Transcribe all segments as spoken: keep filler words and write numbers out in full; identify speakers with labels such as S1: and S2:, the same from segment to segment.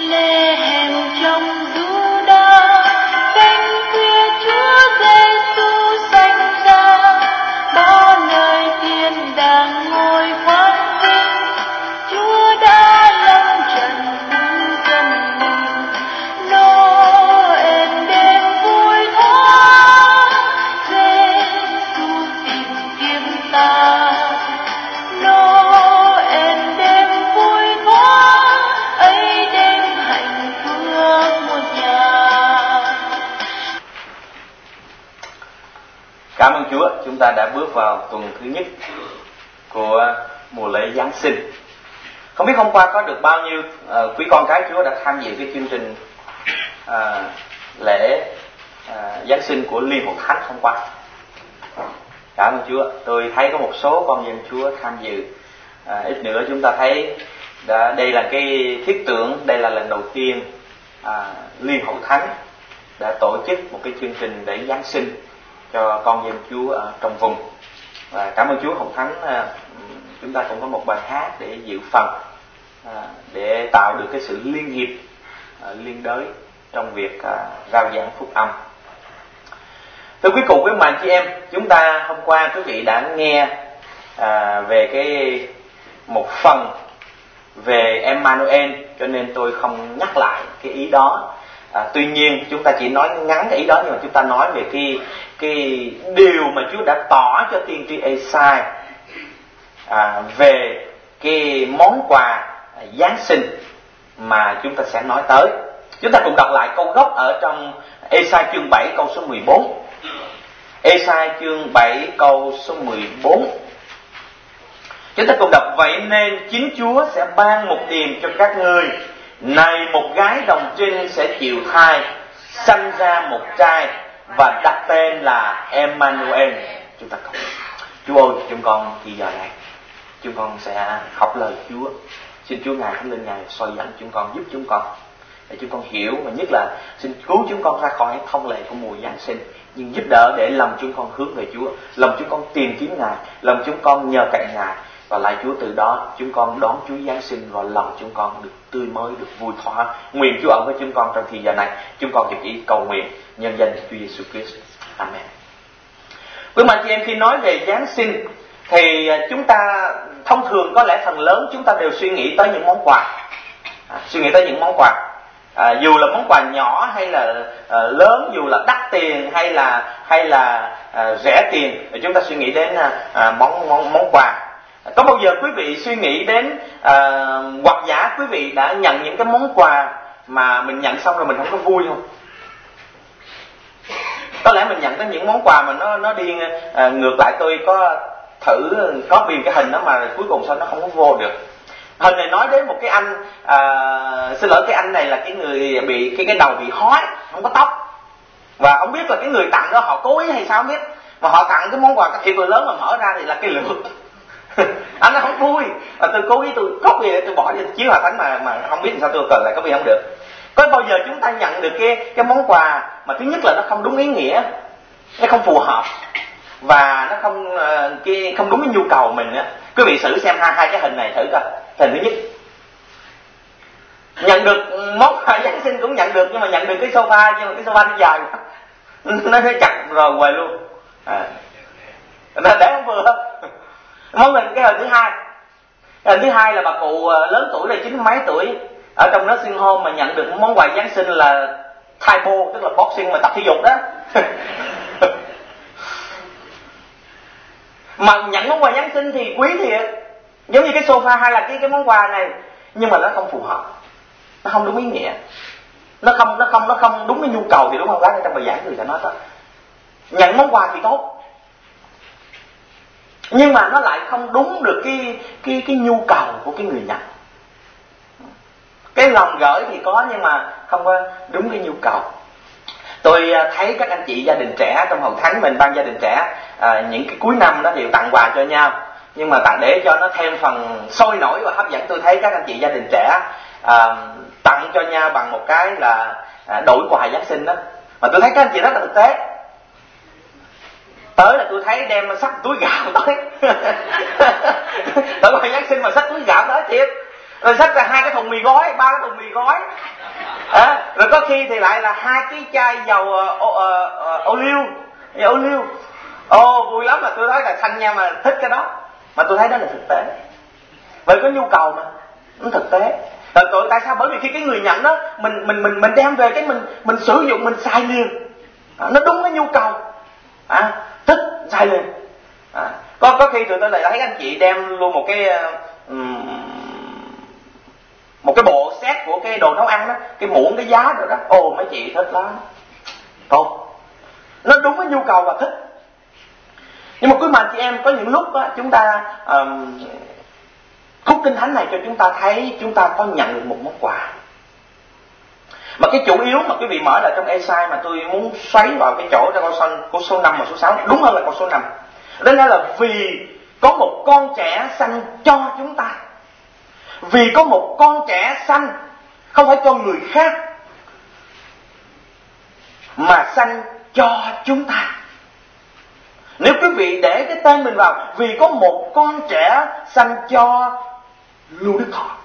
S1: Bethlehem trong Juda, cánh khuya Chúa Giêsu sanh ra, đó nơi thiên đàng ngồi quang vinh. Chúa đã lâm trần cứu dân mình, Noel đêm vui thoáng, Giêsu tìm kiếm ta. Noel đêm vui thoáng, ấy đêm hạnh phúc một nhà.
S2: Cảm ơn Chúa, chúng ta đã bước vào tuần thứ nhất của mùa lễ Giáng sinh. Không biết hôm qua có được bao nhiêu uh, quý con cái Chúa đã tham dự cái chương trình uh, lễ uh, Giáng sinh của Liên Hội Thánh hôm qua. Cảm ơn Chúa, tôi thấy có một số con dân Chúa tham dự. Uh, ít nữa chúng ta thấy đã, đây là cái thiết tưởng, đây là lần đầu tiên uh, Liên Hội Thánh đã tổ chức một cái chương trình lễ Giáng sinh cho con dân Chúa ở trong vùng. Và cảm ơn Chúa, Hội Thánh uh, chúng ta cũng có một bài hát để dự phần, à, để tạo được cái sự liên hiệp, à, liên đới trong việc à, rao giảng phúc âm. Thưa quý cụ, quý ông bà chị em, chúng ta hôm qua quý vị đã nghe à, về cái một phần về Emmanuel, cho nên tôi không nhắc lại cái ý đó. À, tuy nhiên chúng ta chỉ nói ngắn cái ý đó, nhưng mà chúng ta nói về cái cái điều mà Chúa đã tỏ cho tiên tri Ê-sai À, về cái món quà Giáng sinh mà chúng ta sẽ nói tới. Chúng ta cùng đọc lại câu gốc ở trong Ê-sai chương bảy câu số mười bốn. Ê-sai chương bảy câu số mười bốn. Chúng ta cùng đọc: vậy nên chính Chúa sẽ ban một điềm cho các ngươi, này một gái đồng trinh sẽ chịu thai, sanh ra một trai và đặt tên là Emmanuel. Chúng ta cầu: Chúa ơi, chúng con thì giờ này chúng con sẽ học lời Chúa. Xin Chúa Ngài Thánh Linh Ngài soi dẫn chúng con, giúp chúng con để chúng con hiểu, và nhất là xin cứu chúng con ra khỏi thông lệ của mùa Giáng sinh, nhưng giúp đỡ để lòng chúng con hướng về Chúa, lòng chúng con tìm kiếm Ngài, lòng chúng con nhờ cậy Ngài, và lại Chúa từ đó chúng con đón Chúa Giáng sinh, và lòng chúng con được tươi mới, được vui thỏa. Nguyện Chúa ở với chúng con trong thời giờ này. Chúng con hiệp ý cầu nguyện nhân danh Chúa Giêsu Christ. Amen. Quý bà chị em, khi nói về Giáng sinh thì chúng ta thông thường có lẽ phần lớn chúng ta đều suy nghĩ tới những món quà, à, suy nghĩ tới những món quà, à, dù là món quà nhỏ hay là à, lớn, dù là đắt tiền hay là hay là à, rẻ tiền, thì chúng ta suy nghĩ đến à, món món món quà. Có bao giờ quý vị suy nghĩ đến à, hoặc giả quý vị đã nhận những cái món quà mà mình nhận xong rồi mình không có vui không? Có lẽ mình nhận tới những món quà mà nó nó đi à, ngược lại. Tôi có thử copy cái hình đó mà cuối cùng sao nó không có vô được. Hình này nói đến một cái anh, à, xin lỗi, cái anh này là cái người bị cái cái đầu bị hói, không có tóc, và không biết là cái người tặng đó họ cố ý hay sao không biết, mà họ tặng cái món quà cái thiệt là lớn mà mở ra thì là cái lược. Anh nó không vui, và tôi cố ý tôi copy để tôi bỏ đi chiếu Hòa Thánh mà mà không biết làm sao tôi cần lại copy không được. Có bao giờ chúng ta nhận được cái cái món quà mà thứ nhất là nó không đúng ý nghĩa, nó không phù hợp, và nó không uh, cái không đúng cái nhu cầu mình á. Quý vị thử xem hai hai cái hình này thử coi. Hình thứ nhất, nhận được món quà Giáng sinh cũng nhận được, nhưng mà nhận được cái sofa, nhưng mà cái sofa nó dài nó nó chặt rồi quầy luôn, à, nó để không vừa. Món hình cái hình thứ hai, cái hình thứ hai là bà cụ lớn tuổi rồi, chín mấy tuổi, ở trong nó sinh home mà nhận được món quà Giáng sinh là thai bô, tức là boxing mà tập thể dục đó. Mà nhận món quà Giáng sinh thì quý thiệt, giống như cái sofa hay là cái cái món quà này, nhưng mà nó không phù hợp, nó không đúng ý nghĩa, nó không nó không nó không đúng cái nhu cầu, thì đúng không? Lát ở trong bài giảng người ta nói đó, nhận món quà thì tốt, nhưng mà nó lại không đúng được cái cái cái nhu cầu của cái người nhận. Cái lòng gửi thì có, nhưng mà không có đúng cái nhu cầu. Tôi thấy các anh chị gia đình trẻ trong Hội Thánh mình, ban gia đình trẻ, à, những cái cuối năm đó đều tặng quà cho nhau, nhưng mà tặng để cho nó thêm phần sôi nổi và hấp dẫn. Tôi thấy các anh chị gia đình trẻ à, tặng cho nhau bằng một cái là à, đổi quà Giáng sinh đó, mà tôi thấy các anh chị rất là thực tế. Tới là tôi thấy đem xách túi gạo tới. Đổi quà Giáng sinh mà xách túi gạo tới thiệt. rồi xách ra hai cái thùng mì gói, ba cái thùng mì gói. À, rồi có khi thì lại là hai cái chai dầu uh, ô, uh, uh, ô liu, dầu ô liu. Ồ, vui lắm, mà tôi nói là Thanh Nha mà thích cái đó, mà tôi thấy đó là thực tế. Bởi có nhu cầu mà, nó thực tế. Rồi tội tại sao? Bởi vì khi cái người nhận đó, mình mình mình mình đem về cái mình mình sử dụng, mình xài liền. À, nó đúng cái nhu cầu. À, thích xài liền. À, có có khi tụi tôi lại thấy anh chị đem luôn một cái um, một cái bộ set của cái đồ nấu ăn đó, cái muỗng, cái giá rồi đó. Ồ, mấy chị thích lắm. Tốt. Nó đúng cái nhu cầu và thích. Nhưng mà quý mà chị em, có những lúc đó, chúng ta um, khúc kinh thánh này cho chúng ta thấy chúng ta có nhận được một món quà. Mà cái chủ yếu mà quý vị mở lại trong Ê-sai mà tôi muốn xoáy vào cái chỗ câu số, câu số năm và số sáu, đúng hơn là câu số năm. Đó là vì có một con trẻ sanh cho chúng ta. Vì có một con trẻ sanh, không phải cho người khác, mà sanh cho chúng ta. Nếu quý vị để cái tên mình vào, vì có một con trẻ sanh cho Lưu Đức Thọ.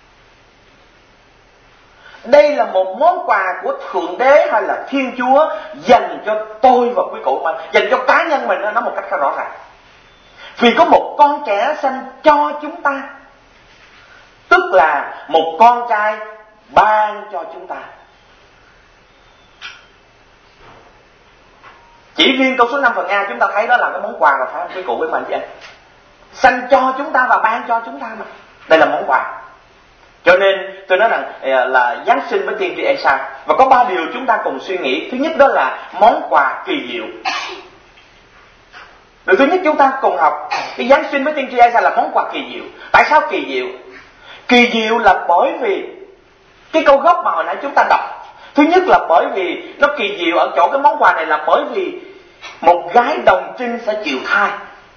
S2: Đây là một món quà của Thượng Đế hay là Thiên Chúa dành cho tôi và quý cụ mình, dành cho cá nhân mình, nó nói một cách khá rõ ràng. Vì có một con trẻ sanh cho chúng ta, tức là một con trai ban cho chúng ta. Chỉ riêng câu số năm phần A chúng ta thấy đó là cái món quà mà phải không quý cụ với mình chị em? Sanh cho chúng ta và ban cho chúng ta mà. Đây là món quà. Cho nên tôi nói rằng là Giáng sinh với tiên tri Ê-sai. Và có ba điều chúng ta cùng suy nghĩ. Thứ nhất đó là món quà kỳ diệu. Điều thứ nhất chúng ta cùng học cái Giáng sinh với tiên tri Ê-sai là món quà kỳ diệu. Tại sao kỳ diệu? Kỳ diệu là bởi vì cái câu gốc mà hồi nãy chúng ta đọc. Thứ nhất là bởi vì nó kỳ diệu ở chỗ cái món quà này là bởi vì một gái đồng trinh sẽ chịu thai.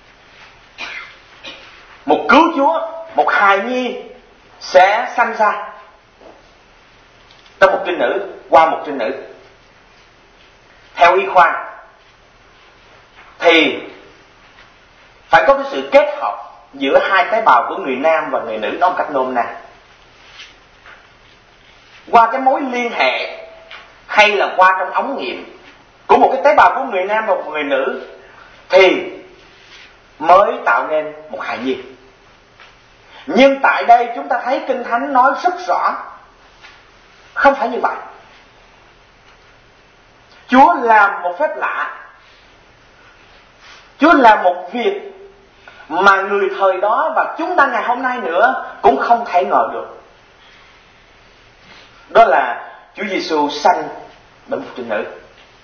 S2: Một cứu Chúa, một hài nhi sẽ sanh ra trong một trinh nữ, qua một trinh nữ. Theo y khoa thì phải có cái sự kết hợp giữa hai tế bào của người nam và người nữ, nói một cách nôm na. Qua cái mối liên hệ hay là qua trong ống nghiệm của một cái tế bào của người nam và một người nữ thì mới tạo nên một hài nhi. Nhưng tại đây chúng ta thấy Kinh Thánh nói rất rõ, không phải như vậy. Chúa làm một phép lạ. Chúa làm một việc mà người thời đó và chúng ta ngày hôm nay nữa cũng không thể ngờ được. Đó là Chúa Giêsu sanh bởi một trinh nữ.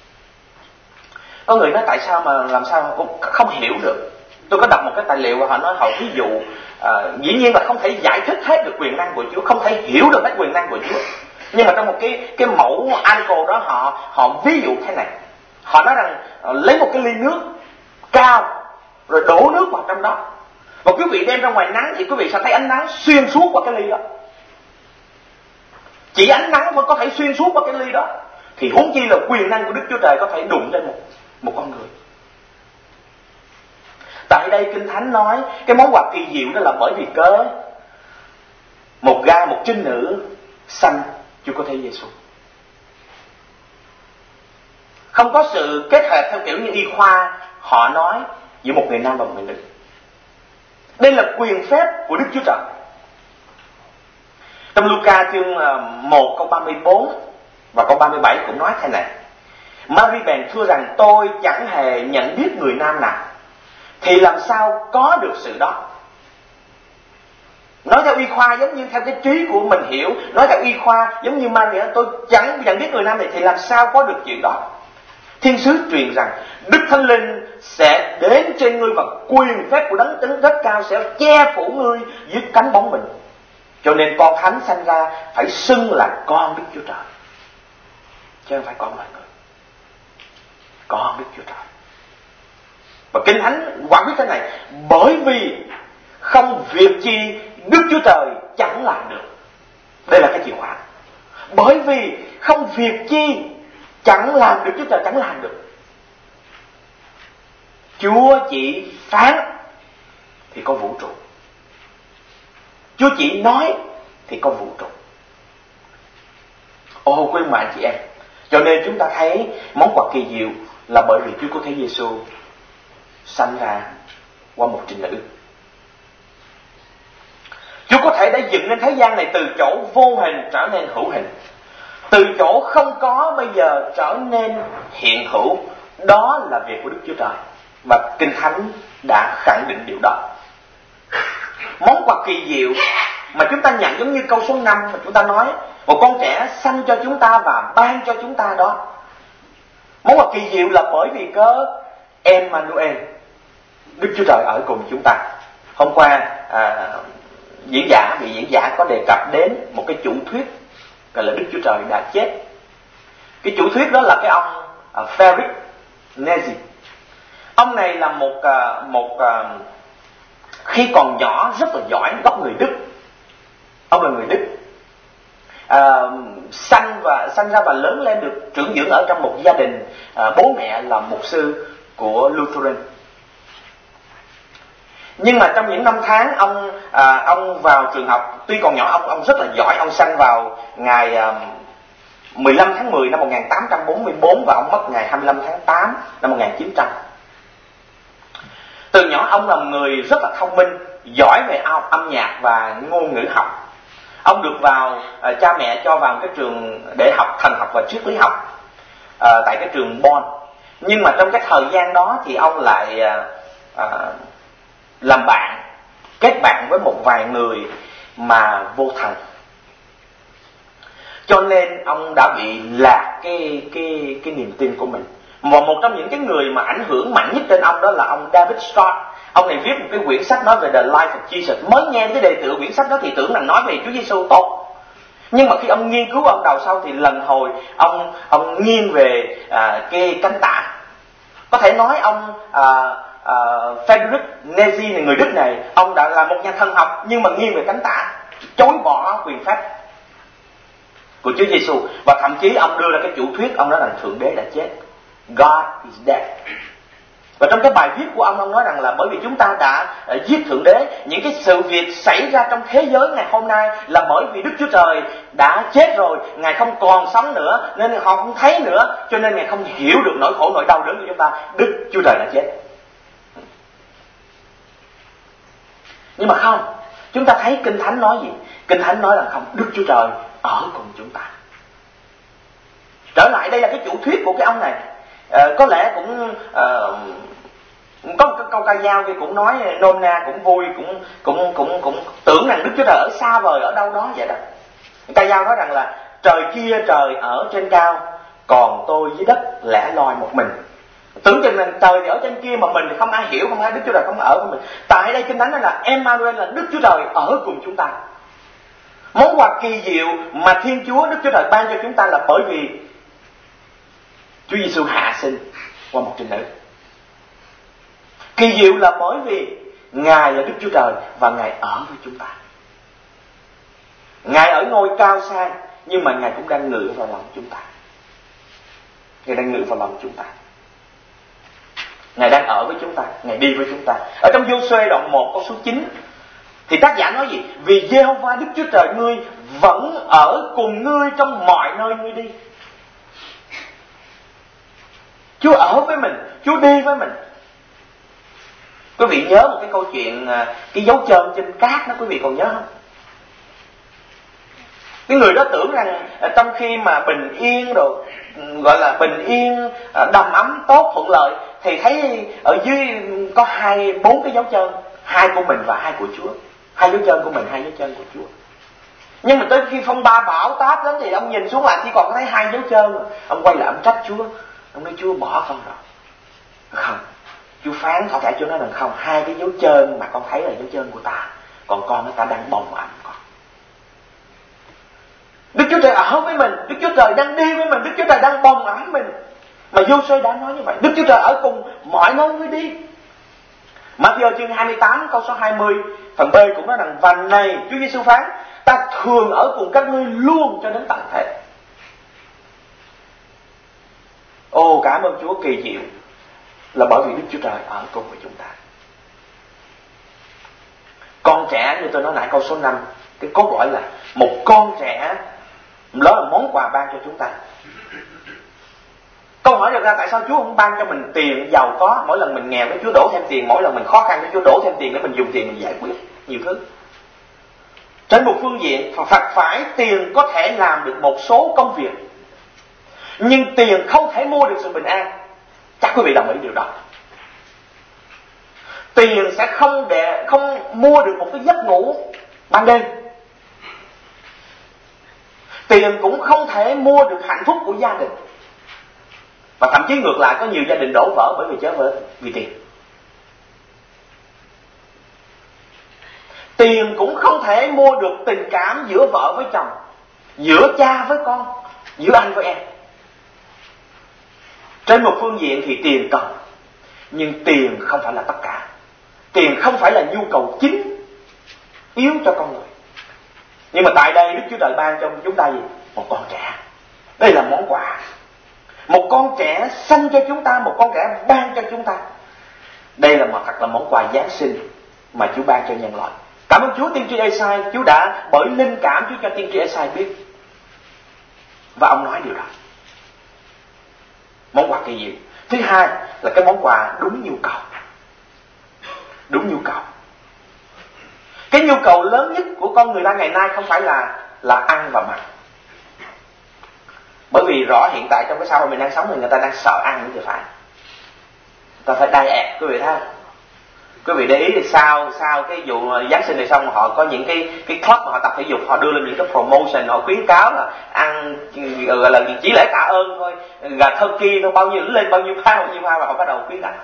S2: Có người nói tại sao mà làm sao cũng không hiểu được. Tôi có đọc một cái tài liệu và họ nói họ ví dụ à, dĩ nhiên là không thể giải thích hết được quyền năng của Chúa, không thể hiểu được hết quyền năng của Chúa. Nhưng mà trong một cái cái mẫu article đó họ họ ví dụ thế này. Họ nói rằng à, lấy một cái ly nước cao rồi đổ nước vào trong đó. Và quý vị đem ra ngoài nắng thì quý vị sẽ thấy ánh nắng xuyên suốt qua cái ly đó. Chỉ ánh nắng mới có thể xuyên suốt qua cái ly đó. Thì huống chi là quyền năng của Đức Chúa Trời có thể đụng lên một, một con người. Tại đây Kinh Thánh nói cái món quà kỳ diệu đó là bởi vì cớ một ga một trinh nữ sanh Chúa có Thế Giêsu. Không có sự kết hợp theo kiểu như y khoa họ nói giữa một người nam và một người nữ. Đây là quyền phép của Đức Chúa Trời. Trong Luca chương một câu ba mươi bốn và câu ba mươi bảy cũng nói thế này. Mary bèn thưa rằng tôi chẳng hề nhận biết người nam nào, thì làm sao có được sự đó. Nói theo y khoa giống như theo cái trí của mình hiểu, nói theo y khoa giống như Mary, tôi chẳng nhận biết người nam này thì làm sao có được chuyện đó. Thiên sứ truyền rằng Đức Thánh Linh sẽ đến trên ngươi và quyền phép của Đấng Tấn rất cao sẽ che phủ ngươi dưới cánh bóng mình. Cho nên con thánh sanh ra phải xưng là con Đức Chúa Trời, chứ không phải con loài người. Con Đức Chúa Trời. Và Kinh Thánh quả quyết thế này, bởi vì không việc chi Đức Chúa Trời chẳng làm được. Đây là cái chìa khóa. Bởi vì không việc chi chẳng làm được, Chúa Trời chẳng làm được. Chúa chỉ phán thì có vũ trụ. Chúa chỉ nói thì có vũ trụ. Ô quý ông bà anh chị em, cho nên chúng ta thấy món quà kỳ diệu là bởi vì Chúa có Thế Giêsu sanh ra qua một trinh nữ. Chúa có thể đã dựng nên thế gian này từ chỗ vô hình trở nên hữu hình, từ chỗ không có bây giờ trở nên hiện hữu. Đó là việc của Đức Chúa Trời, và Kinh Thánh đã khẳng định điều đó. Món quà kỳ diệu mà chúng ta nhận giống như câu số năm mà chúng ta nói, một con trẻ sanh cho chúng ta và ban cho chúng ta đó. Món quà kỳ diệu là bởi vì cớ Emmanuel, Đức Chúa Trời ở cùng chúng ta. Hôm qua à, diễn giả vị diễn giả có đề cập đến một cái chủ thuyết gọi là Đức Chúa Trời đã chết. Cái chủ thuyết đó là cái ông à, Friedrich Nietzsche. Ông này là một à, một à, khi còn nhỏ rất là giỏi, gốc người Đức. Ông là người Đức, à, sanh và sanh ra và lớn lên được trưởng dưỡng ở trong một gia đình, à, bố mẹ là mục sư của Lutheran. Nhưng mà trong những năm tháng ông à, ông vào trường học, tuy còn nhỏ ông ông rất là giỏi. Ông sanh vào ngày à, mười lăm tháng mười năm một nghìn tám trăm bốn mươi tư và ông mất ngày hai mươi lăm tháng tám năm một nghìn chín trăm. Từ nhỏ ông là một người rất là thông minh, giỏi về âm nhạc và ngôn ngữ học. Ông được vào à, cha mẹ cho vào cái trường để học thần học và triết lý học à, tại cái trường Bonn. Nhưng mà trong cái thời gian đó thì ông lại à, à, làm bạn, kết bạn với một vài người mà vô thần. Cho nên ông đã bị lạc cái cái cái niềm tin của mình. Và một trong những cái người mà ảnh hưởng mạnh nhất trên ông đó là ông David Stott. Ông này viết một cái quyển sách nói về The Life of Jesus. Mới nghe cái đề tựa quyển sách đó thì tưởng rằng nói về Chúa Giêsu tốt. Nhưng mà khi ông nghiên cứu ông đầu sau thì lần hồi ông ông nghiêng về à, cái cánh tả. Có thể nói ông à, à, Friedrich Nietzsche này, người Đức này, ông đã là một nhà thần học nhưng mà nghiêng về cánh tả, chối bỏ quyền phép của Chúa Giêsu. Và thậm chí ông đưa ra cái chủ thuyết, ông nói rằng Thượng Đế đã chết, God is dead. Và trong cái bài viết của ông, ông nói rằng là bởi vì chúng ta đã uh, giết Thượng Đế, những cái sự việc xảy ra trong thế giới ngày hôm nay là bởi vì Đức Chúa Trời đã chết rồi, Ngài không còn sống nữa, nên họ không thấy nữa, cho nên Ngài không hiểu được nỗi khổ nỗi đau đớn của chúng ta. Đức Chúa Trời đã chết. Nhưng mà không, chúng ta thấy Kinh Thánh nói gì? Kinh Thánh nói rằng không, Đức Chúa Trời ở cùng chúng ta. Trở lại đây là cái chủ thuyết của cái ông này. À, có lẽ cũng à, có một cái câu ca dao thì cũng nói nôm na, cũng vui, cũng cũng cũng cũng tưởng rằng Đức Chúa Trời ở xa vời ở đâu đó vậy đó. Ca dao nói rằng là trời kia trời ở trên cao, còn tôi dưới đất lẻ loi một mình. Tưởng chừng rằng trời thì ở trên kia mà mình thì không ai hiểu, không ai, Đức Chúa Trời không ở với mình. Tại đây Kinh Thánh nói là Emmanuel, là Đức Chúa Trời ở cùng chúng ta. Món quà kỳ diệu mà Thiên Chúa Đức Chúa Trời ban cho chúng ta là bởi vì Chúa Giêsu hạ sinh qua một trinh nữ. Kỳ diệu là bởi vì Ngài là Đức Chúa Trời và Ngài ở với chúng ta. Ngài ở ngôi cao sang, nhưng mà Ngài cũng đang ngự vào lòng chúng ta. Ngài đang ngự vào lòng chúng ta. Ngài đang ở với chúng ta, Ngài đi với chúng ta. Ở trong Giô-suê đoạn một câu số chín thì tác giả nói gì? Vì Giê-hô-va Đức Chúa Trời ngươi vẫn ở cùng ngươi trong mọi nơi ngươi đi. Chúa ở với mình, Chúa đi với mình. Quý vị nhớ một cái câu chuyện, cái dấu chân trên cát đó, quý vị còn nhớ không? Cái người đó tưởng rằng trong khi mà bình yên rồi, gọi là bình yên, đầm ấm, tốt, thuận lợi, thì thấy ở dưới có hai, bốn cái dấu chân, hai của mình và hai của Chúa. Hai dấu chân của mình, hai dấu chân của Chúa. Nhưng mà tới khi phong ba bão táp đến thì ông nhìn xuống lại chỉ còn có thấy hai dấu chân. Ông quay lại ông trách Chúa. Ông nói Chúa bỏ con rồi. Không, Chúa phán thọ cả Chúa nói rằng không, hai cái dấu chân mà con thấy là dấu chân của ta, còn con nó ta đang bồng ẩm con. Đức Chúa Trời ở với mình, Đức Chúa Trời đang đi với mình, Đức Chúa Trời đang bồng ẩm mình. Mà Giô-suê đã nói như vậy, Đức Chúa Trời ở cùng mọi nơi ngươi đi. Ma-thi-ơ chương hai mươi tám câu số hai mươi, phần B cũng nói rằng và này Chúa Giêsu phán, ta thường ở cùng các ngươi luôn cho đến tận thế. Ô cảm ơn Chúa, kỳ diệu là bởi vì Đức Chúa Trời ở cùng với chúng ta. Con trẻ như tôi nói lại câu số năm, cái cốt lõi là một con trẻ, đó là món quà ban cho chúng ta. Câu hỏi được ra tại sao Chúa không ban cho mình tiền giàu có, mỗi lần mình nghèo cái Chúa đổ thêm tiền, mỗi lần mình khó khăn cái Chúa đổ thêm tiền để mình dùng tiền mình giải quyết nhiều thứ. Trên một phương diện, Phật phải tiền có thể làm được một số công việc, nhưng tiền không thể mua được sự bình an. Chắc quý vị đồng ý điều đó. Tiền sẽ không để không mua được một cái giấc ngủ ban đêm. Tiền cũng không thể mua được hạnh phúc của gia đình. Và thậm chí ngược lại, có nhiều gia đình đổ vỡ bởi vì chớ vỡ vì tiền. Tiền cũng không thể mua được tình cảm giữa vợ với chồng, giữa cha với con, giữa anh với em. Trên một phương diện thì tiền cần, nhưng tiền không phải là tất cả. Tiền không phải là nhu cầu chính yếu cho con người. Nhưng mà tại đây Đức Chúa Trời ban cho chúng ta gì? Một con trẻ. Đây là món quà. Một con trẻ sanh cho chúng ta, một con trẻ ban cho chúng ta. Đây là một thật là món quà Giáng sinh mà Chúa ban cho nhân loại. Cảm ơn Chúa, tiên tri Ê-sai, Chúa đã bởi linh cảm Chúa cho tiên tri Ê-sai biết. Và ông nói điều đó. Món quà kỳ diệu. Thứ hai là cái món quà đúng nhu cầu. Đúng nhu cầu. Cái nhu cầu lớn nhất của con người ta ngày nay không phải là là ăn và mặc. Bởi vì rõ hiện tại trong cái xã hội mình đang sống thì người ta đang sợ ăn thì phải. Người ta phải diet, quý vị thấy không? Quý vị để ý thì sau sau cái vụ Giáng sinh này xong, họ có những cái cái club mà họ tập thể dục, họ đưa lên những cái promotion, họ khuyến cáo là ăn gọi là chỉ lễ tạ ơn thôi, gà turkey thôi, bao nhiêu lên bao nhiêu pound bao nhiêu pound, và họ bắt đầu khuyến cáo.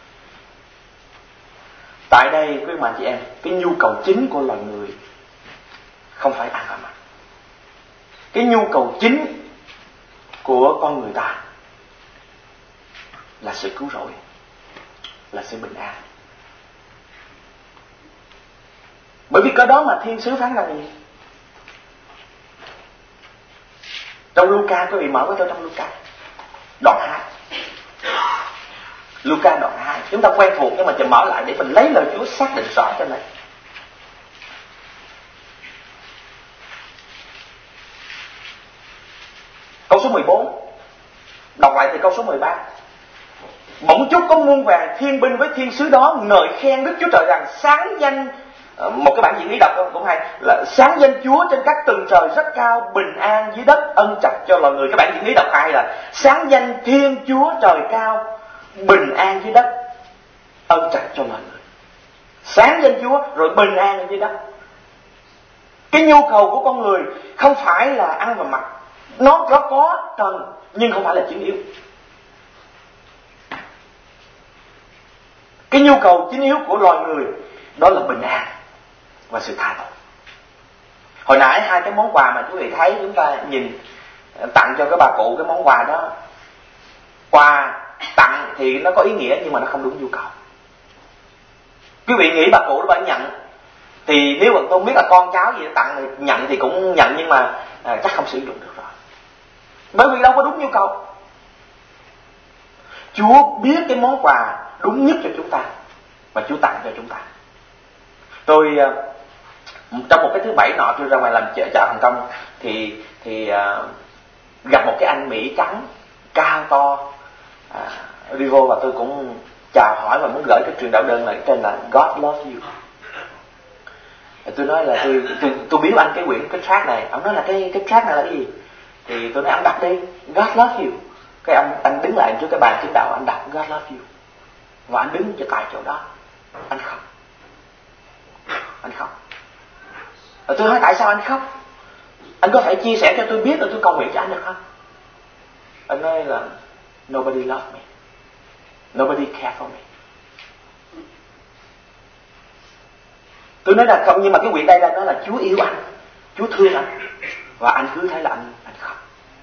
S2: Tại đây quý bạn chị em, cái nhu cầu chính của loài người không phải ăn và mặc. Cái nhu cầu chính của con người ta là sự cứu rỗi, là sự bình an. Bởi vì cái đó mà thiên sứ phán rằng gì? Trong Luca, quý vị mở với tôi trong Luca đoạn hai. Luca đoạn hai, chúng ta quen thuộc nhưng mà chờ mở lại để mình lấy lời Chúa xác định rõ cho này. Câu số mười bốn, đọc lại từ câu số mười ba. Bỗng chốc có muôn vàng thiên binh với thiên sứ đó ngợi khen Đức Chúa Trời rằng sáng danh, một cái bản diễn lý đọc cũng hay là sáng danh Chúa trên các tầng trời rất cao, bình an dưới đất, ân trạch cho loài người. Các bản diễn lý đọc hay là sáng danh Thiên Chúa trời cao, bình an dưới đất, ân trạch cho loài người. Sáng danh Chúa rồi bình an dưới đất. Cái nhu cầu của con người không phải là ăn và mặc, nó nó có cần nhưng không phải là chính yếu. Cái nhu cầu chính yếu của loài người đó là bình an và sự tha tội. Hồi nãy hai cái món quà mà quý vị thấy, chúng ta nhìn tặng cho cái bà cụ cái món quà đó, quà tặng thì nó có ý nghĩa nhưng mà nó không đúng nhu cầu. Quý vị nghĩ bà cụ nó phải nhận, thì nếu mà tôi không biết là con cháu gì tặng thì nhận thì cũng nhận, nhưng mà à, chắc không sử dụng được rồi, bởi vì đâu có đúng nhu cầu. Chúa biết cái món quà đúng nhất cho chúng ta và Chúa tặng cho chúng ta. Tôi trong một cái thứ bảy nọ, tôi ra ngoài làm chợ chợ Hồng Kông thì thì uh, gặp một cái anh Mỹ trắng cao to, uh, đi vô và tôi cũng chào hỏi và muốn gửi cái truyền đạo đơn là tên là God Love You. Tôi nói là tôi tôi, tôi biếu anh cái quyển cái tract này. Ông nói là cái cái tract này là cái gì? Thì tôi nói anh đọc đi, God Love You. Cái ông anh đứng lại trước cái bàn chứng đạo, anh đọc God Love You và anh đứng cho tại chỗ đó, anh khóc, anh khóc. Và tôi hỏi tại sao anh khóc? Anh có thể chia sẻ cho tôi biết rồi tôi cầu nguyện cho anh được không? Anh nói là nobody love me, nobody care for me. Tôi nói là không, nhưng mà cái quyển đây là nói là Chúa yêu anh, Chúa thương anh, và anh cứ thấy là anh anh khóc.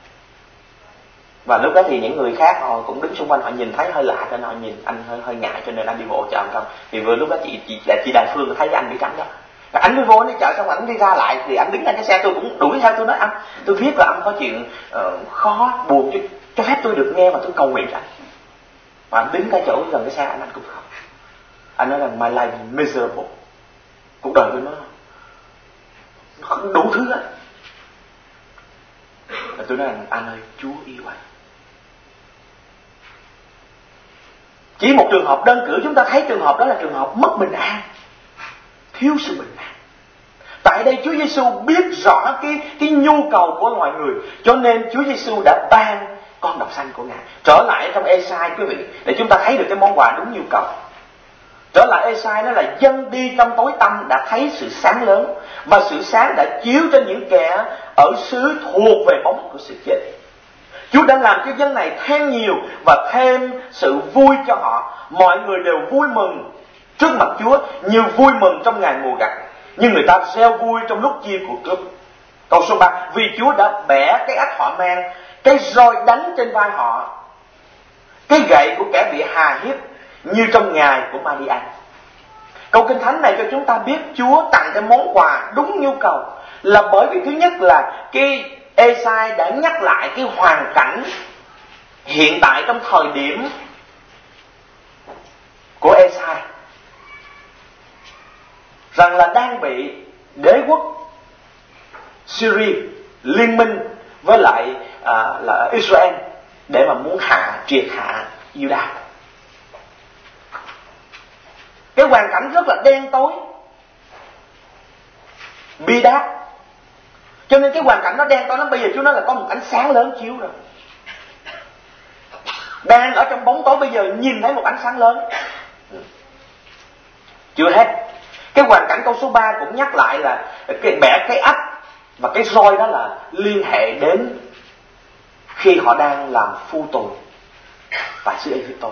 S2: Và lúc đó thì những người khác họ cũng đứng xung quanh, họ nhìn thấy hơi lạ cho nên họ nhìn anh hơi hơi ngại, cho nên anh đi bộ chợ không. Thì vừa lúc đó chị chị chị Đài Phương thấy anh bị trắng đó. Và anh đi vô đi chợ xong anh đi ra lại thì anh đứng lên cái xe, tôi cũng đuổi theo, tôi nói anh, tôi biết là anh có chuyện uh, khó buồn, cho, cho phép tôi được nghe mà tôi cầu nguyện cho anh. Và anh đứng cái chỗ gần cái xe anh, anh cũng khóc. Anh nói là my life is miserable, cuộc đời tôi nó nó đủ thứ hết. Và tôi nói rằng anh ơi, Chúa yêu anh. Chỉ một trường hợp đơn cử chúng ta thấy trường hợp đó là trường hợp mất bình an, thiếu sự bình an. Tại đây Chúa Giêsu biết rõ cái cái nhu cầu của loài người, cho nên Chúa Giêsu đã ban con độc sanh của Ngài. Trở lại trong Ê-sai quý vị, để chúng ta thấy được cái món quà đúng nhu cầu. Trở lại Ê-sai nó là dân đi trong tối tăm đã thấy sự sáng lớn, và sự sáng đã chiếu trên những kẻ ở xứ thuộc về bóng của sự chết. Chúa đã làm cho dân này thêm nhiều và thêm sự vui cho họ. Mọi người đều vui mừng trước mặt Chúa như vui mừng trong ngày mùa gặt, nhưng người ta reo vui trong lúc chia của cướp. Câu số ba, vì Chúa đã bẻ cái ách họ mang, cái roi đánh trên vai họ, cái gậy của kẻ bị hà hiếp như trong ngày của Ma-đi-an. Câu Kinh Thánh này cho chúng ta biết Chúa tặng cái món quà đúng nhu cầu là bởi vì thứ nhất là cái Ê-sai đã nhắc lại cái hoàn cảnh hiện tại trong thời điểm của Ê-sai, rằng là đang bị đế quốc Syria liên minh với lại à, là Israel để mà muốn hạ triệt hạ Judah. Cái hoàn cảnh rất là đen tối, bi đát. Cho nên cái hoàn cảnh nó đen tối lắm. Bây giờ Chúa nói là có một ánh sáng lớn chiếu rồi. Đang ở trong bóng tối, bây giờ nhìn thấy một ánh sáng lớn. Chưa hết, cái hoàn cảnh câu số ba cũng nhắc lại là cái bẻ cái ách và cái roi, đó là liên hệ đến khi họ đang làm phu tù tại xứ Ê-díp-tô.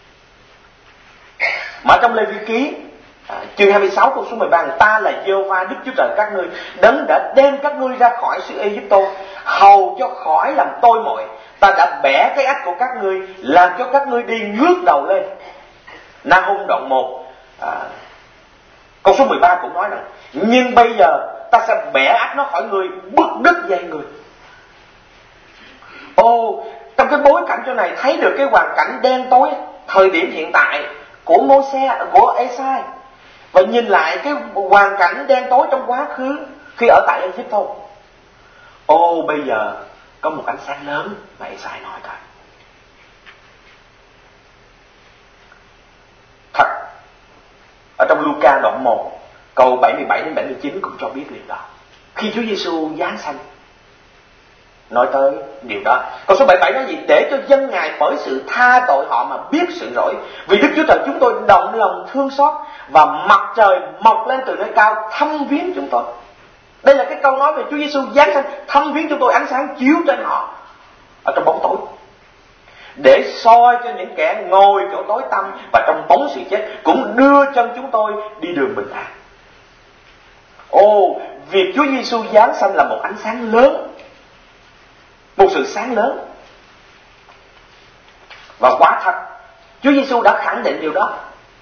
S2: Mà trong Lê-vi ký à, chương hai mươi sáu câu số mười ba, ta là Giê-hô-va Đức Chúa Trời các ngươi, đấng đã đem các ngươi ra khỏi xứ Ê-díp-tô, hầu cho khỏi làm tôi mọi. Ta đã bẻ cái ách của các ngươi, làm cho các ngươi đi ngước đầu lên. Na-hum đoạn một à, câu số mười ba cũng nói rằng, nhưng bây giờ ta sẽ bẻ ách nó khỏi người, bứt đứt dây người. Ồ, trong cái bối cảnh chỗ này thấy được cái hoàn cảnh đen tối thời điểm hiện tại của Mô-se, của Ê-sai, và nhìn lại cái hoàn cảnh đen tối trong quá khứ khi ở tại Ê-díp-tô. Ồ, bây giờ có một ánh sáng lớn mà Ê-sai nói thôi. Thật, ở trong Luca đoạn một câu bảy mươi bảy đến bảy mươi chín cũng cho biết điều đó. Khi Chúa Giêsu giáng sanh nói tới điều đó. Câu số bảy mươi bảy nói gì? Để cho dân Ngài bởi sự tha tội họ mà biết sự lỗi. Vì Đức Chúa Trời chúng tôi động lòng thương xót, và mặt trời mọc lên từ nơi cao thăm viếng chúng tôi. Đây là cái câu nói về Chúa Giêsu giáng sanh, thăm viếng chúng tôi, ánh sáng chiếu trên họ ở trong bóng tối, để soi cho những kẻ ngồi chỗ tối tăm và trong bóng sự chết, cũng đưa chân chúng tôi đi đường bình an. Ồ, việc Chúa Giêsu giáng sanh là một ánh sáng lớn, một sự sáng lớn. Và quả thật Chúa Giêsu đã khẳng định điều đó.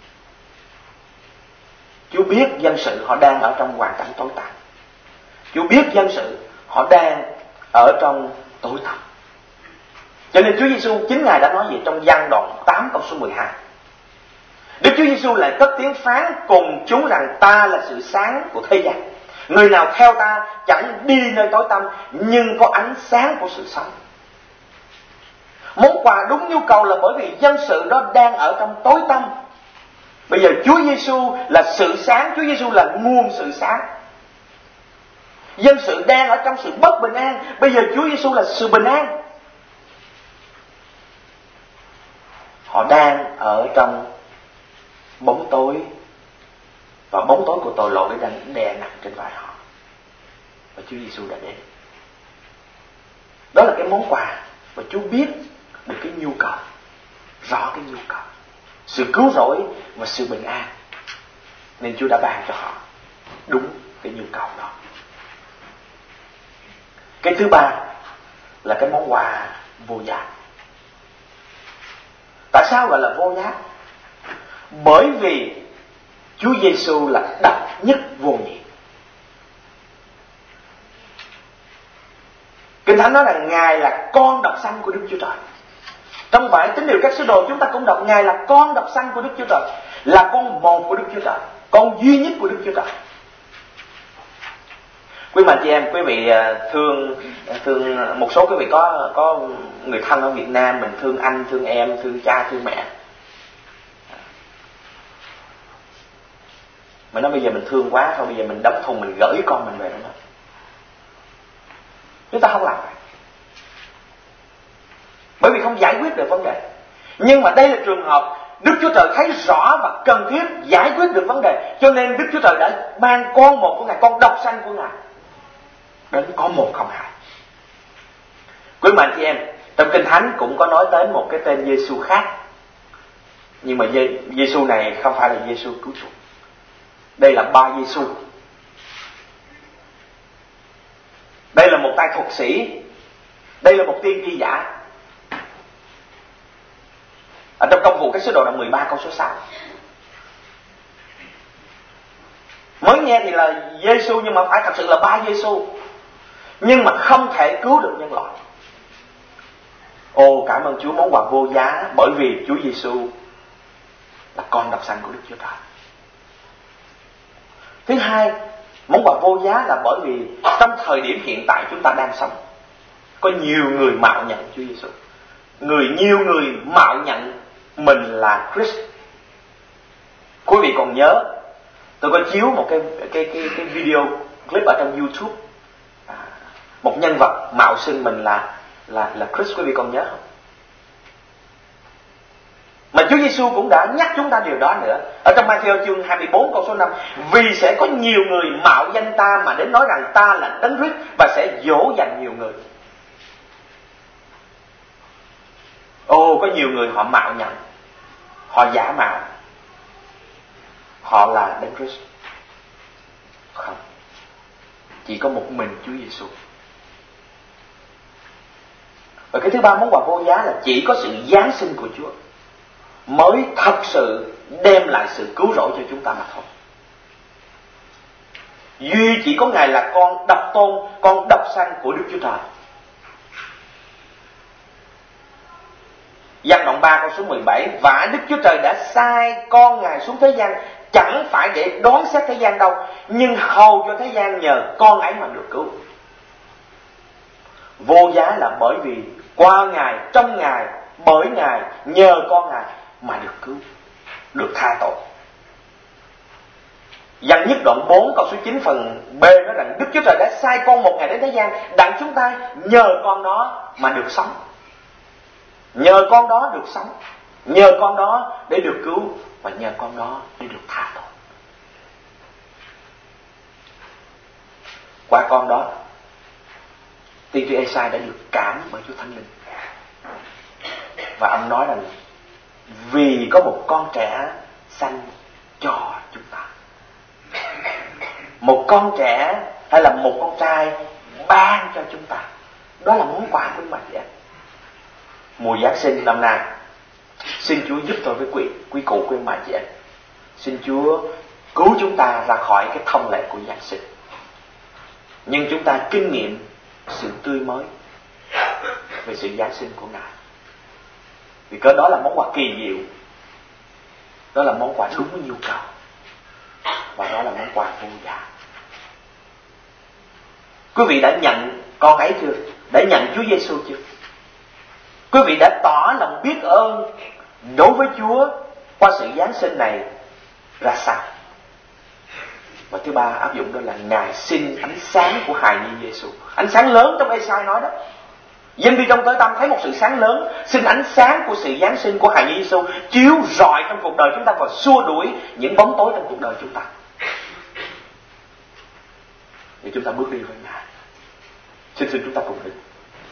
S2: Chúa biết dân sự họ đang ở trong hoàn cảnh tối tăm. Chúa biết dân sự họ đang ở trong tối tăm. Cho nên Chúa Giêsu chính Ngài đã nói gì trong Giăng đoạn tám câu số mười hai. Đức Chúa Giêsu lại cất tiếng phán cùng chúng rằng, ta là sự sáng của thế gian. Người nào theo ta chẳng đi nơi tối tăm, nhưng có ánh sáng của sự sống. Món quà đúng nhu cầu là bởi vì dân sự đó đang ở trong tối tăm. Bây giờ Chúa Giêsu là sự sáng, Chúa Giêsu là nguồn sự sáng. Dân sự đang ở trong sự bất bình an, bây giờ Chúa Giêsu là sự bình an. Họ đang ở trong bóng tối, và bóng tối của tội lỗi đang đè nặng trên vai họ, và Chúa Giêsu đã đến. Đó là cái món quà mà Chúa biết được cái nhu cầu, rõ cái nhu cầu, sự cứu rỗi và sự bình an, nên Chúa đã ban cho họ đúng cái nhu cầu đó. Cái thứ ba là cái món quà vô giá. Tại sao gọi là vô giá? Bởi vì Chúa Giêsu là độc nhất vô nhị. Kinh Thánh nói là Ngài là con độc sanh của Đức Chúa Trời. Trong bài Tín điều các sứ đồ chúng ta cũng đọc Ngài là con độc sanh của Đức Chúa Trời, là con một của Đức Chúa Trời, con duy nhất của Đức Chúa Trời. Quý Quý bà chị em, quý vị thương thương một số quý vị có có người thân ở Việt Nam, mình thương anh, thương em, thương cha, thương mẹ. Mình nói bây giờ mình thương quá thôi, bây giờ mình đóng thùng mình gửi con mình về đó. Chúng ta không làm vậy, bởi vì không giải quyết được vấn đề. Nhưng mà đây là trường hợp Đức Chúa Trời thấy rõ và cần thiết giải quyết được vấn đề, cho nên Đức Chúa Trời đã ban con một của Ngài, con độc sanh của Ngài đến có một không hai. Quý mạnh chị em, trong Kinh Thánh cũng có nói tới một cái tên Giêsu khác, nhưng mà Giêsu này không phải là Giêsu cứu chuộc. Đây là Ba Giêsu. Đây là một tay thuật sĩ. Đây là một tiên tri giả. Ở trong Công vụ các sứ đồ đoạn mười ba câu số sáu. Mới nghe thì là Giêsu, nhưng mà phải thật sự là Ba Giêsu, nhưng mà không thể cứu được nhân loại. Ồ, cảm ơn Chúa, món quà vô giá, bởi vì Chúa Giêsu là con độc sanh của Đức Chúa Trời. Thứ hai, món quà vô giá là bởi vì trong thời điểm hiện tại chúng ta đang sống, có nhiều người mạo nhận Chúa Giêsu. Người nhiều người mạo nhận mình là Christ. Quý vị còn nhớ tôi có chiếu một cái cái cái cái video clip ở trong YouTube, à, một nhân vật mạo xưng mình là là là Christ, quý vị còn nhớ không? Mà Chúa Giêsu cũng đã nhắc chúng ta điều đó nữa. Ở trong Ma-thi-ơ chương hai mươi bốn câu số năm, vì sẽ có nhiều người mạo danh ta mà đến nói rằng ta là Đấng Christ, và sẽ dỗ dành nhiều người. Ồ, có nhiều người họ mạo nhận, họ giả mạo họ là Đấng Christ. Không, chỉ có một mình Chúa Giêsu. Và cái thứ ba, món quà vô giá là chỉ có sự giáng sinh của Chúa mới thật sự đem lại sự cứu rỗi cho chúng ta mà thôi. Duy chỉ có Ngài là con độc tôn, con độc sanh của Đức Chúa Trời. Giăng đoạn ba câu số mười bảy, và Đức Chúa Trời đã sai con Ngài xuống thế gian, chẳng phải để đoán xét thế gian đâu, nhưng hầu cho thế gian nhờ con ấy mà được cứu. Vô giá là bởi vì qua Ngài, trong Ngài, bởi Ngài, nhờ con Ngài mà được cứu, được tha tội. Giăng nhất đoạn bốn câu số chín phần B nói rằng Đức Chúa Trời đã sai con một Ngài đến thế gian, đặng chúng ta nhờ con đó mà được sống. Nhờ con đó được sống, nhờ con đó để được cứu, và nhờ con đó để được tha tội. Qua con đó, tiên tri Ê-sai đã được cảm bởi Chúa Thánh Linh, và ông nói rằng vì có một con trẻ sanh cho chúng ta. Một con trẻ hay là một con trai ban cho chúng ta. Đó là món quà của mình vậy. Mùa Giáng sinh năm nay, xin Chúa giúp tôi với quý, quý cụ, quý bà chị em. Xin Chúa cứu chúng ta ra khỏi cái thông lệ của Giáng sinh, nhưng chúng ta kinh nghiệm sự tươi mới về sự Giáng sinh của Ngài. Vì cớ đó là món quà kỳ diệu, đó là món quà đúng với nhu cầu, và đó là món quà vô giá. Quý vị đã nhận con ấy chưa? Đã nhận Chúa Giêsu chưa? Quý vị đã tỏ lòng biết ơn đối với Chúa qua sự Giáng sinh này ra sao? Và thứ ba áp dụng đó là Ngài xin ánh sáng của hài nhi Giêsu. Ánh sáng lớn trong Ê-sai nói đó. Dân đi trong tối tăm thấy một sự sáng lớn, xin ánh sáng của sự Giáng sinh của hài nhi Giêsu chiếu rọi trong cuộc đời chúng ta và xua đuổi những bóng tối trong cuộc đời chúng ta, để chúng ta bước đi với Ngài. Xin xin chúng ta cùng đứng.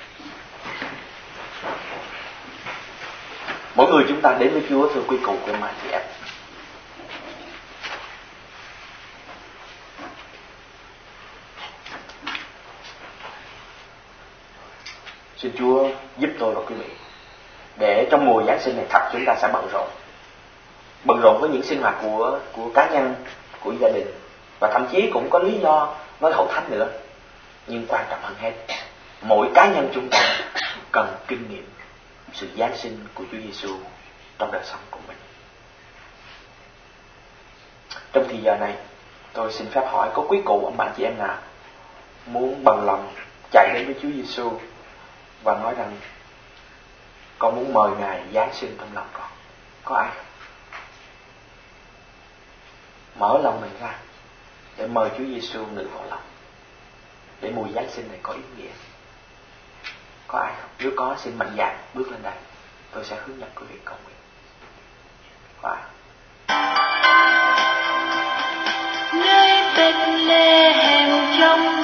S2: Mỗi người chúng ta đến với Chúa, thưa quý cụ, quý bà chị em. Xin Chúa giúp tôi và quý vị, để trong mùa Giáng sinh này thật chúng ta sẽ bận rộn. Bận rộn với những sinh hoạt của, của cá nhân, của gia đình, và thậm chí cũng có lý do nói hậu thánh nữa. Nhưng quan trọng hơn hết, mỗi cá nhân chúng ta cần kinh nghiệm sự Giáng sinh của Chúa Giêsu trong đời sống của mình. Trong thời giờ này, tôi xin phép hỏi có quý cụ, ông bà chị em nào muốn bằng lòng chạy đến với Chúa Giêsu và nói rằng con muốn mời Ngài giáng sinh trong lòng con? Có ai không? Mở lòng mình ra để mời Chúa Giêsu ngự vào lòng, để mùa Giáng sinh này có ý nghĩa. Có ai không? Nếu có, xin mạnh dạn bước lên đây, tôi sẽ hướng dẫn quý vị cầu nguyện. Có ai không?
S1: Nơi Bethlehem trong